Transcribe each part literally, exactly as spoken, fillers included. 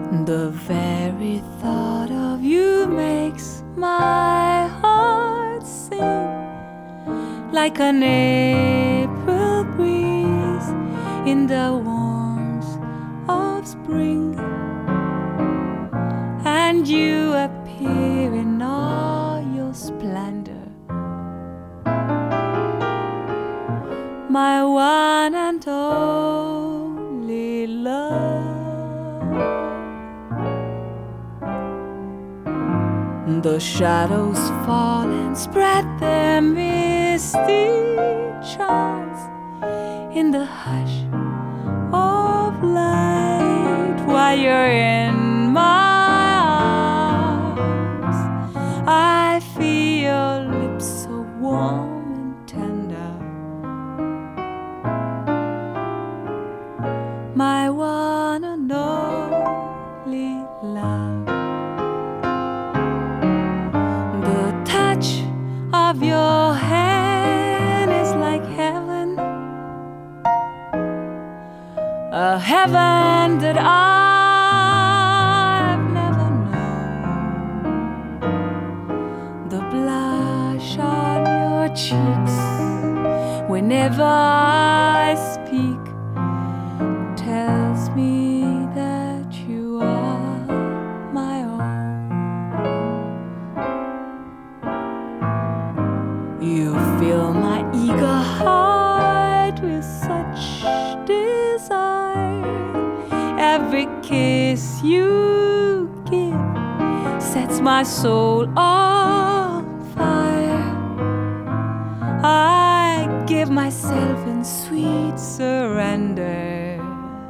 The very thought of you makes my heart sing like an April breeze in the warmth of spring, and you appear in all your splendor, my one and only love. The shadows fall and spread their misty charms in the hush of light while you're in my arms. I feel your lips so warm and tender, my one and only love. The touch of your hand is like heaven, a heaven that I've never known. The blush on your cheeks whenever I speak tells me that you are my own. You fill my eager heart with such desire. Every kiss you give sets my soul on fire. I give myself in sweet surrender,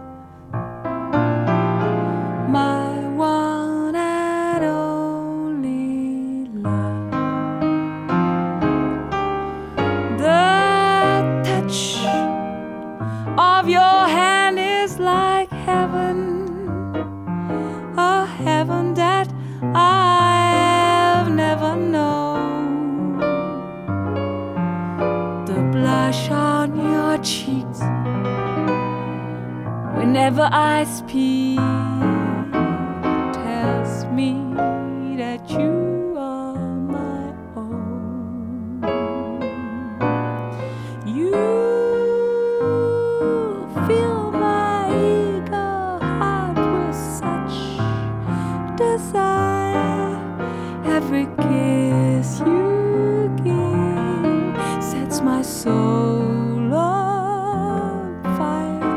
my one and only love. The touch of your hand is like heaven, a heaven that I've never known. The blush on your cheeks whenever I speak tells me that you are my own. You fill my eager heart with such desire. Every kiss you give sets my soul on fire.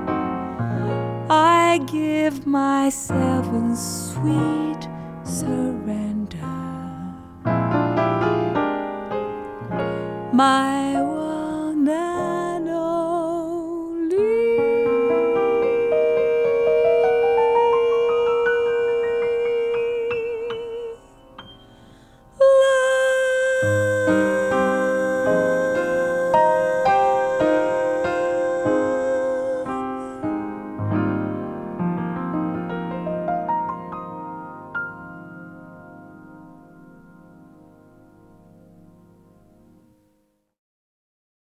I give myself in sweet surrender, my